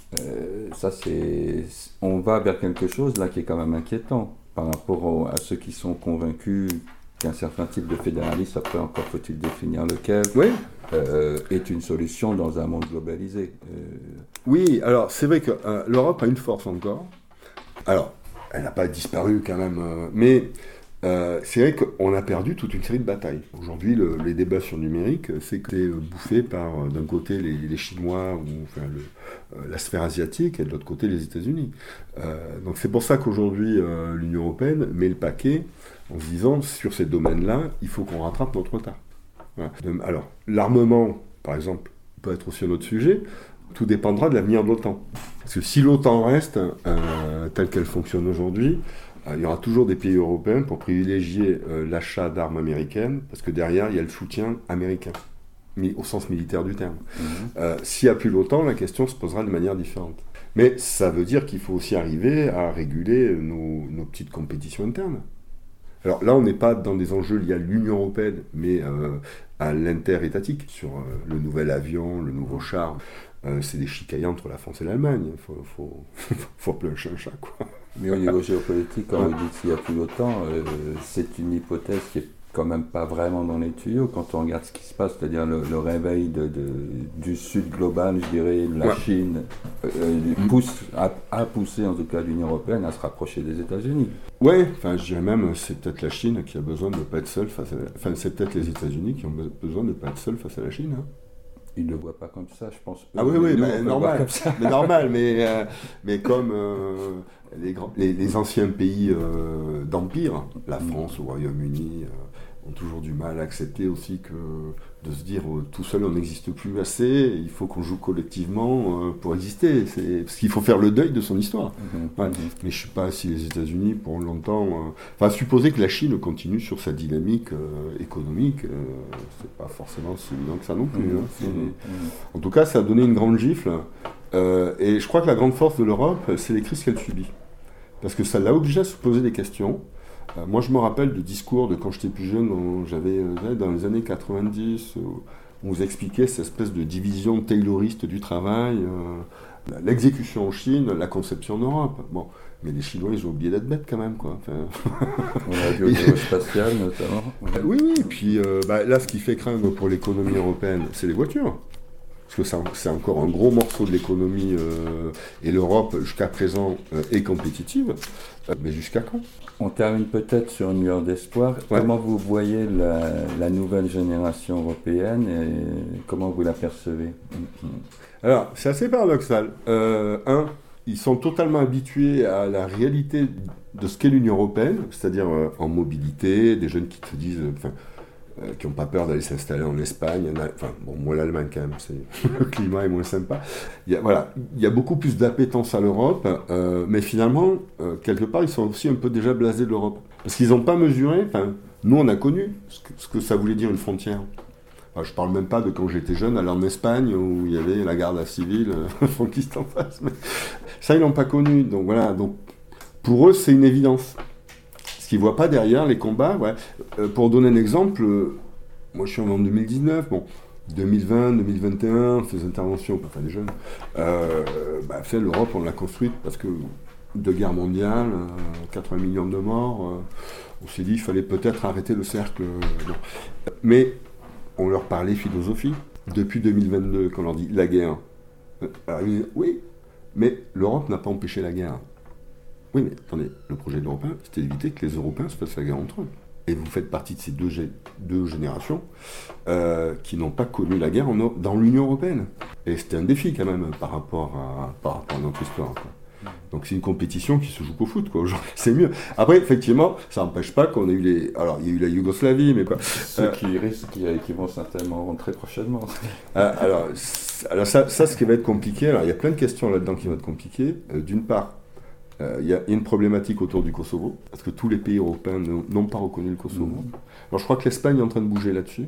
On va vers quelque chose là qui est quand même inquiétant par rapport à ceux qui sont convaincus qu'un certain type de fédéralisme, après encore faut-il définir lequel, est une solution dans un monde globalisé. Oui, alors c'est vrai que l'Europe a une force encore. Alors, elle n'a pas disparu quand même, mais c'est vrai qu'on a perdu toute une série de batailles. Aujourd'hui, les débats sur le numérique, c'est que c'est bouffé par, d'un côté, les Chinois, ou enfin, la sphère asiatique, et de l'autre côté, les États-Unis. Donc c'est pour ça qu'aujourd'hui, l'Union européenne met le paquet en se disant, sur ces domaines-là, il faut qu'on rattrape notre retard. Voilà. Alors, l'armement, par exemple, peut être aussi un autre sujet. Tout dépendra de l'avenir de l'OTAN. Parce que si l'OTAN reste telle qu'elle fonctionne aujourd'hui, il y aura toujours des pays européens pour privilégier l'achat d'armes américaines, parce que derrière, il y a le soutien américain, au sens militaire du terme. S'il n'y a plus l'OTAN, la question se posera de manière différente. Mais ça veut dire qu'il faut aussi arriver à réguler nos petites compétitions internes. Alors là, on n'est pas dans des enjeux liés à l'Union européenne, mais à l'inter-étatique, sur le nouvel avion, le nouveau char. C'est des chicailles entre la France et l'Allemagne. Faut appeler un chat un chat, quoi. Mais au niveau géopolitique, quand vous dites qu'il n'y a plus l'OTAN, c'est une hypothèse qui est quand même pas vraiment dans les tuyaux quand on regarde ce qui se passe, c'est-à-dire le réveil du sud global, je dirais, de la Chine, a poussé en tout cas l'Union européenne à se rapprocher des États-Unis. Ouais, enfin je dirais même, c'est peut-être la Chine qui a besoin de ne pas être seule face à enfin c'est peut-être les États-Unis qui ont besoin de ne pas être seuls face à la Chine. Ils ne le voient pas comme ça, je pense. Ah oui, mais normal. Mais normal, mais comme les anciens pays d'empire, la France, le Royaume-Uni, ont toujours du mal à accepter aussi de se dire tout seul on n'existe plus assez, il faut qu'on joue collectivement pour exister. Parce qu'il faut faire le deuil de son histoire. Ouais. Mais je ne sais pas si les États-Unis pourront longtemps. Supposer que la Chine continue sur sa dynamique économique, c'est pas forcément si évident que ça non plus. En tout cas, ça a donné une grande gifle. Et je crois que la grande force de l'Europe, c'est les crises qu'elle subit. Parce que ça l'a obligé à se poser des questions. Moi, je me rappelle du discours de quand j'étais plus jeune, j'avais dans les années 90, où on vous expliquait cette espèce de division tayloriste du travail, L'exécution en Chine, la conception en Europe. Bon, mais les Chinois, ils ont oublié d'être bêtes quand même, quoi. L'aérospatiale, notamment. Oui, et puis là, ce qui fait craindre pour l'économie européenne, c'est les voitures. Parce que c'est encore un gros morceau de l'économie, et l'Europe, jusqu'à présent, est compétitive. Mais jusqu'à quand ? On termine peut-être sur une lueur d'espoir. Ouais. Comment vous voyez la nouvelle génération européenne et comment vous la percevez ? Alors, c'est assez paradoxal. Ils sont totalement habitués à la réalité de ce qu'est l'Union européenne, c'est-à-dire en mobilité, des jeunes qui te disent... qui n'ont pas peur d'aller s'installer en Espagne. Moi l'Allemagne quand même, le climat est moins sympa. Il y a beaucoup plus d'appétence à l'Europe, mais finalement, quelque part, ils sont aussi un peu déjà blasés de l'Europe. Parce qu'ils n'ont pas mesuré, nous on a connu ce que ça voulait dire une frontière. Je ne parle même pas de quand j'étais jeune, aller en Espagne, où il y avait la garde civile, franquiste en face. Mais ça, ils n'ont pas connu. Donc voilà, pour eux, c'est une évidence. Ce qu'ils ne voient pas derrière les combats, pour donner un exemple, moi je suis en 2019, 2020, 2021, on fait des interventions, enfin des jeunes, l'Europe on l'a construite parce que 2 guerres mondiales, 80 millions de morts, on s'est dit il fallait peut-être arrêter le cercle. Mais on leur parlait philosophie, depuis 2022 quand on leur dit la guerre. Oui, mais l'Europe n'a pas empêché la guerre. Oui, mais attendez, le projet de l'Européen, c'était d'éviter que les Européens se fassent la guerre entre eux. Et vous faites partie de ces deux générations qui n'ont pas connu la guerre dans l'Union européenne. Et c'était un défi quand même par rapport à notre histoire, quoi. Donc c'est une compétition qui se joue qu'au foot, quoi. Aujourd'hui, c'est mieux. Après, effectivement, ça n'empêche pas qu'on a eu Alors, il y a eu la Yougoslavie, mais quoi. Ceux qui vont certainement rentrer prochainement. Alors ça, ce qui va être compliqué, alors il y a plein de questions là-dedans qui vont être compliquées. D'une part, il y a une problématique autour du Kosovo, parce que tous les pays européens n'ont pas reconnu le Kosovo. Alors je crois que l'Espagne est en train de bouger là-dessus.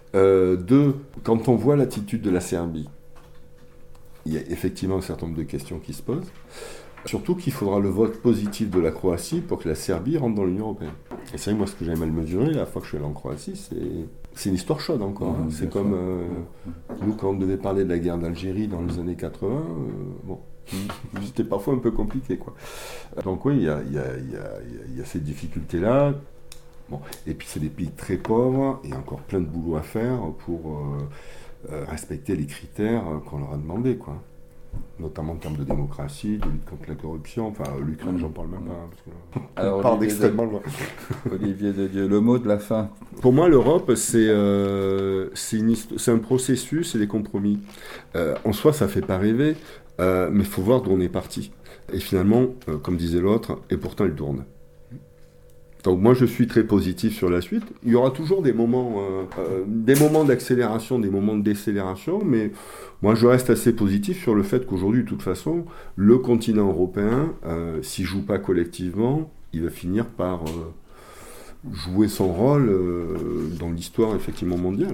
2, quand on voit l'attitude de la Serbie, il y a effectivement un certain nombre de questions qui se posent. Surtout qu'il faudra le vote positif de la Croatie pour que la Serbie rentre dans l'Union européenne. Et c'est vrai, moi, ce que j'ai mal mesuré, la fois que je suis allé en Croatie, c'est une histoire chaude encore. C'est comme nous, quand on devait parler de la guerre d'Algérie dans les années 80, c'était parfois un peu compliqué, quoi. Donc oui, il y a ces difficultés-là. Et puis c'est des pays très pauvres, et encore plein de boulot à faire pour respecter les critères qu'on leur a demandé, quoi. Notamment en termes de démocratie, de lutte contre la corruption. Enfin, l'Ukraine, j'en parle même pas. Parce que alors, on part d'extrêmement loin. Olivier Dedieu, le mot de la fin. Pour moi, l'Europe, c'est un processus et des compromis. En soi, ça ne fait pas rêver, mais il faut voir d'où on est parti. Et finalement, comme disait l'autre, et pourtant, il tourne. Donc moi, je suis très positif sur la suite. Il y aura toujours des moments d'accélération, des moments de décélération, mais moi, je reste assez positif sur le fait qu'aujourd'hui, de toute façon, le continent européen, s'il ne joue pas collectivement, il va finir par jouer son rôle dans l'histoire, effectivement, mondiale.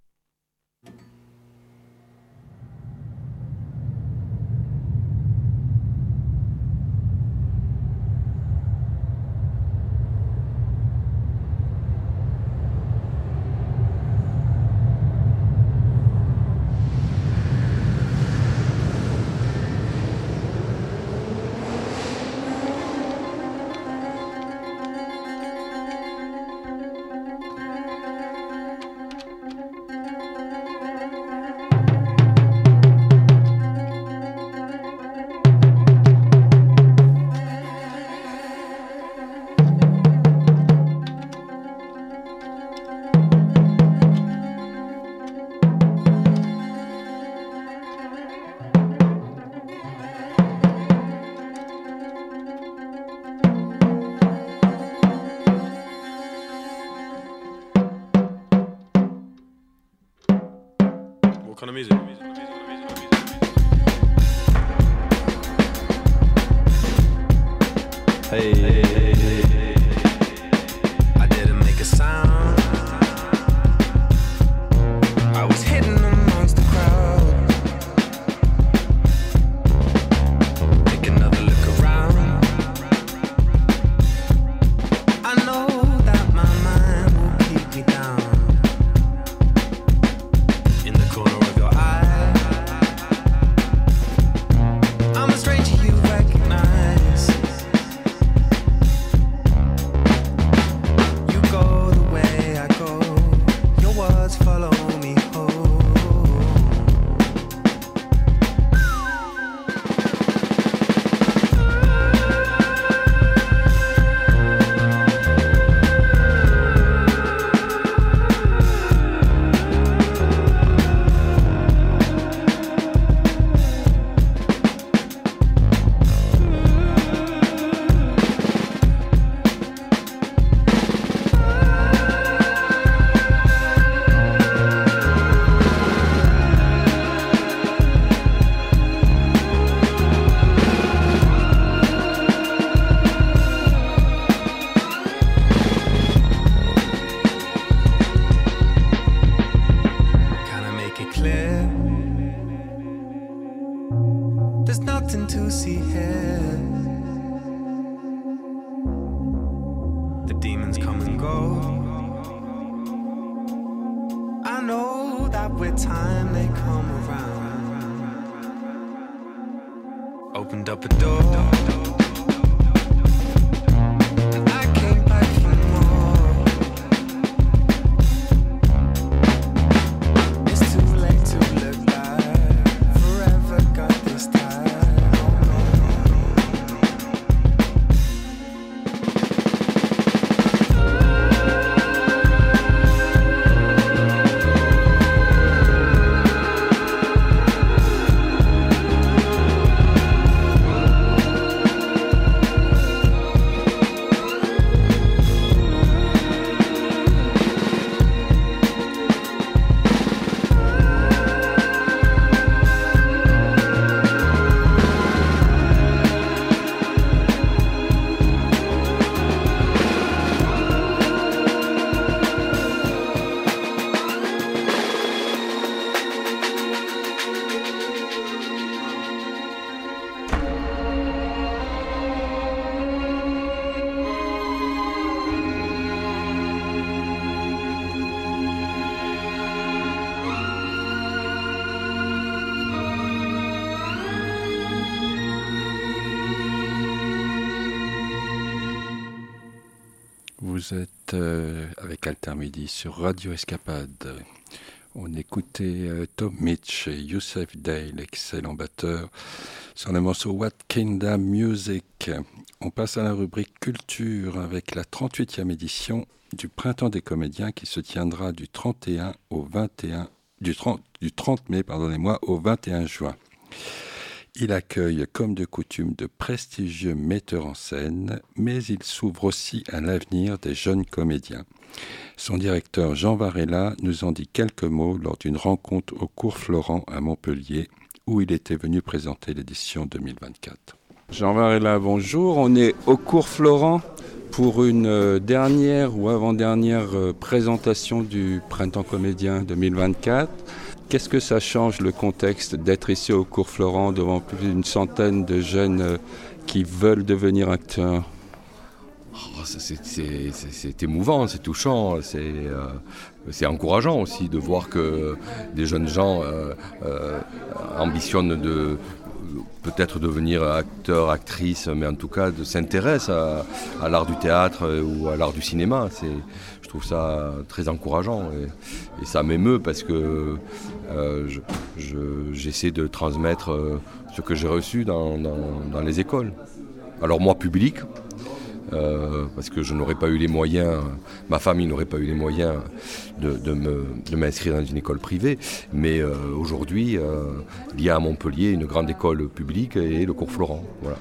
kind of music? Hey, hey, hey, hey. I didn't make a sound. I was hidden amongst the crowd. Take another look around. I know that my mind will keep me down. In the corner of your eye, There's nothing to see here. The demons come and go. I know that with time they come around. Opened up a door. Vous êtes avec Altermidi sur Radio Escapade. On écoutait Tom Mitch et Youssef Day, l'excellent batteur, sur le morceau What Kingdom Music. On passe à la rubrique Culture avec la 38e édition du Printemps des comédiens qui se tiendra du 30 mai au 21 juin. Il accueille, comme de coutume, de prestigieux metteurs en scène, mais il s'ouvre aussi à l'avenir des jeunes comédiens. Son directeur Jean Varela nous en dit quelques mots lors d'une rencontre au Cours Florent à Montpellier, où il était venu présenter l'édition 2024. Jean Varela, bonjour. On est au Cours Florent pour une dernière ou avant-dernière présentation du Printemps comédien 2024. Qu'est-ce que ça change le contexte d'être ici au Cours Florent devant plus d'une centaine de jeunes qui veulent devenir acteurs ? C'est émouvant, c'est touchant, c'est encourageant aussi de voir que des jeunes gens ambitionnent de peut-être devenir acteurs, actrices, mais en tout cas s'intéressent à l'art du théâtre ou à l'art du cinéma. Je trouve ça très encourageant et ça m'émeut parce que j'essaie de transmettre ce que j'ai reçu dans les écoles. Alors moi, public, parce que je n'aurais pas eu les moyens, ma famille n'aurait pas eu les moyens de m'inscrire dans une école privée, mais aujourd'hui, il y a à Montpellier une grande école publique et le Cours Florent. Voilà.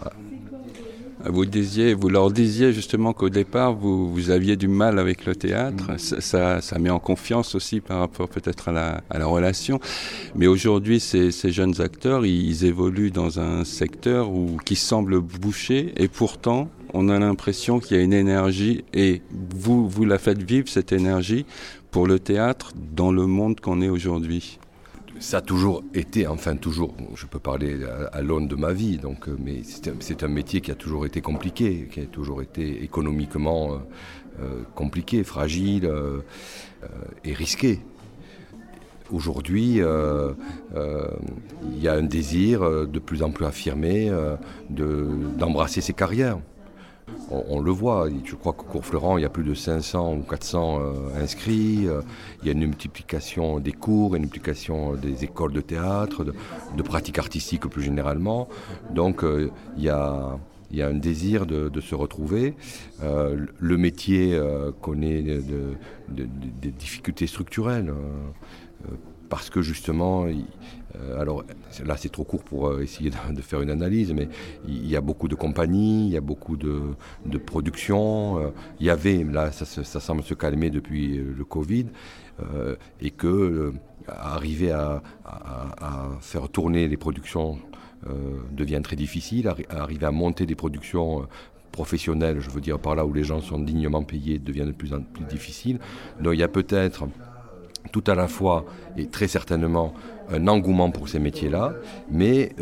Vous leur disiez justement qu'au départ, vous aviez du mal avec le théâtre. Ça met en confiance aussi par rapport peut-être à la relation. Mais aujourd'hui, ces jeunes acteurs, ils évoluent dans un secteur qui semble bouché. Et pourtant, on a l'impression qu'il y a une énergie. Et vous la faites vivre, cette énergie, pour le théâtre dans le monde qu'on est aujourd'hui. Ça a toujours été, je peux parler à l'aune de ma vie, mais c'est un métier qui a toujours été compliqué, qui a toujours été économiquement compliqué, fragile et risqué. Aujourd'hui, il y a un désir de plus en plus affirmé d'embrasser ces carrières. On le voit, je crois qu'au Cours Florent, il y a plus de 500 ou 400 inscrits. Il y a une multiplication des cours, une multiplication des écoles de théâtre, de pratiques artistiques plus généralement. Donc il y a un désir de se retrouver. Le métier connaît des difficultés structurelles. Parce que justement, alors là c'est trop court pour essayer de faire une analyse, mais il y a beaucoup de compagnies, il y a beaucoup de productions. Il y avait, là ça semble se calmer depuis le Covid, et que arriver à faire tourner les productions devient très difficile, arriver à monter des productions professionnelles, je veux dire par là où les gens sont dignement payés, devient de plus en plus difficile. Donc il y a peut-être tout à la fois et très certainement un engouement pour ces métiers-là, mais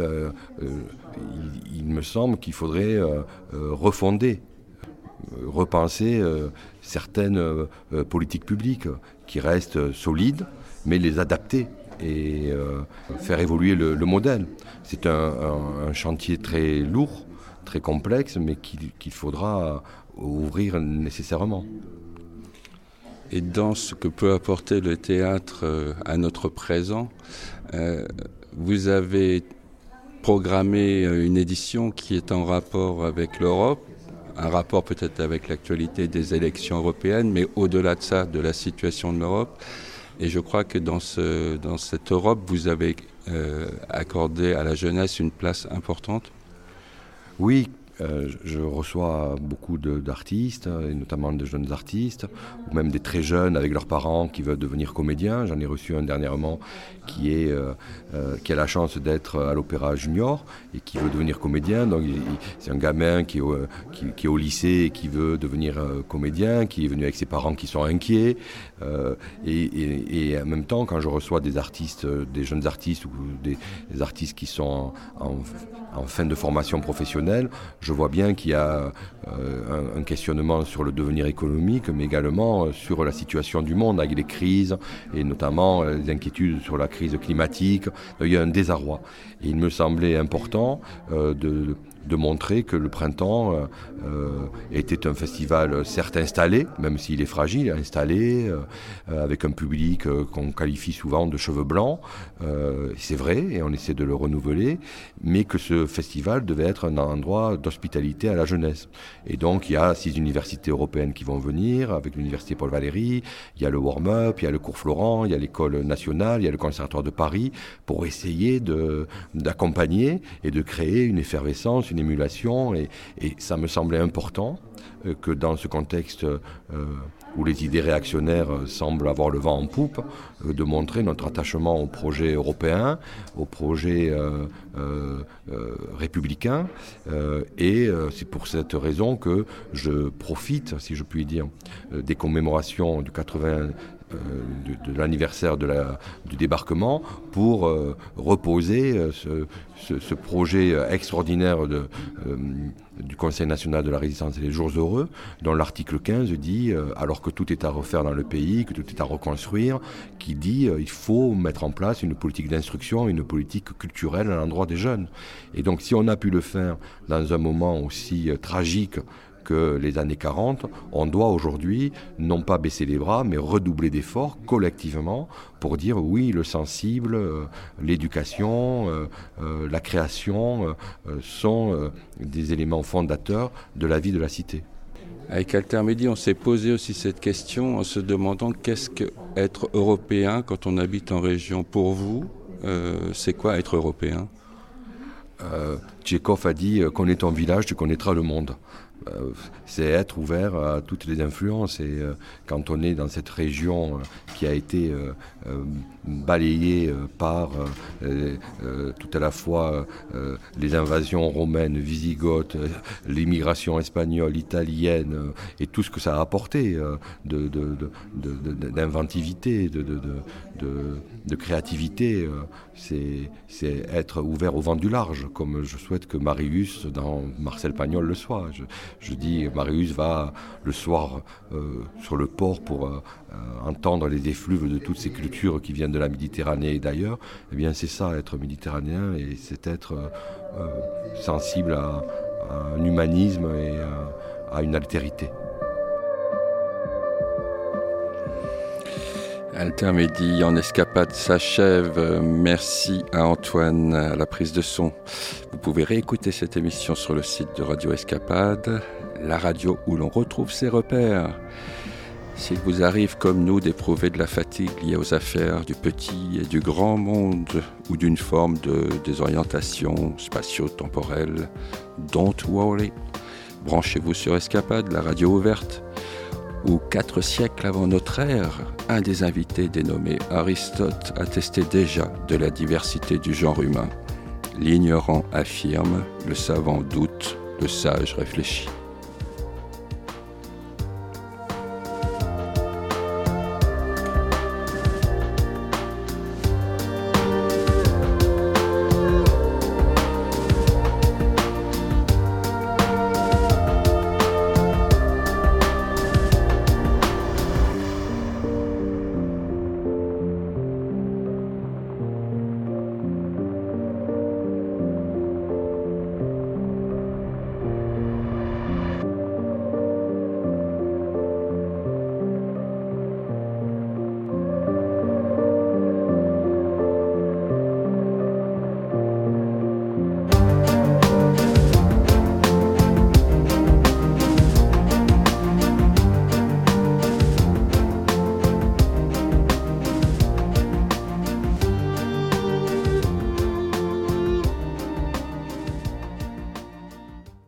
il me semble qu'il faudrait refonder, repenser certaines politiques publiques qui restent solides, mais les adapter et faire évoluer le modèle. C'est un chantier très lourd, très complexe, mais qu'il faudra ouvrir nécessairement. Et dans ce que peut apporter le théâtre à notre présent, vous avez programmé une édition qui est en rapport avec l'Europe, un rapport peut-être avec l'actualité des élections européennes, mais au-delà de ça, de la situation de l'Europe. Et je crois que dans cette Europe, vous avez accordé à la jeunesse une place importante. Oui, je reçois beaucoup d'artistes, et notamment de jeunes artistes, ou même des très jeunes avec leurs parents qui veulent devenir comédiens. J'en ai reçu un dernièrement qui a la chance d'être à l'Opéra Junior et qui veut devenir comédien. Donc c'est un gamin qui est au lycée et qui veut devenir comédien, qui est venu avec ses parents qui sont inquiets. Et en même temps, quand je reçois des artistes, des jeunes artistes ou des artistes qui sont en fin de formation professionnelle, je vois bien qu'il y a un questionnement sur le devenir économique, mais également sur la situation du monde avec les crises, et notamment les inquiétudes sur la crise climatique. Il y a un désarroi. Et il me semblait important de montrer que le printemps était un festival certes installé, même s'il est fragile, installé, avec un public qu'on qualifie souvent de cheveux blancs. C'est vrai, et on essaie de le renouveler, mais que ce festival devait être un endroit d'hospitalité à la jeunesse. Et donc il y a 6 universités européennes qui vont venir, avec l'université Paul Valéry, il y a le Warm-Up, il y a le cours Florent, il y a l'école nationale, il y a le Conservatoire de Paris, pour essayer d'accompagner et de créer une effervescence, une émulation, et ça me semblait important que dans ce contexte où les idées réactionnaires semblent avoir le vent en poupe, de montrer notre attachement au projet européen, au projet républicain, et c'est pour cette raison que je profite, si je puis dire, des commémorations du 80 de l'anniversaire du débarquement pour reposer ce projet extraordinaire du Conseil national de la résistance et des jours heureux, dont l'article 15 dit, alors que tout est à refaire dans le pays, que tout est à reconstruire, qui dit il faut mettre en place une politique d'instruction, une politique culturelle à l'endroit des jeunes. Et donc si on a pu le faire dans un moment aussi tragique que les années 40, on doit aujourd'hui non pas baisser les bras, mais redoubler d'efforts collectivement pour dire oui, le sensible, l'éducation, la création sont des éléments fondateurs de la vie de la cité. Avec Altermédie, on s'est posé aussi cette question en se demandant qu'est-ce qu'être européen quand on habite en région. Pour vous, c'est quoi être européen ? Tchekhov a dit « Connais ton village, tu connaîtras le monde ». C'est être ouvert à toutes les influences, et quand on est dans cette région qui a été balayée par tout à la fois les invasions romaines, visigothes, l'immigration espagnole, italienne, et tout ce que ça a apporté d'inventivité, de créativité, c'est être ouvert au vent du large, comme je souhaite que Marius dans Marcel Pagnol le soit. Je dis, Marius va le soir sur le port pour entendre les effluves de toutes ces cultures qui viennent de la Méditerranée et d'ailleurs. Eh bien, c'est ça, être méditerranéen, et c'est être sensible à un humanisme et à une altérité. Altermédie en escapade s'achève. Merci à Antoine à la prise de son. Vous pouvez réécouter cette émission sur le site de Radio Escapade, la radio où l'on retrouve ses repères. S'il vous arrive comme nous d'éprouver de la fatigue liée aux affaires du petit et du grand monde ou d'une forme de désorientation spatio-temporelle, don't worry. Branchez-vous sur Escapade, la radio ouverte, où 4 siècles avant notre ère, un des invités dénommé Aristote attestait déjà de la diversité du genre humain. L'ignorant affirme, le savant doute, le sage réfléchit.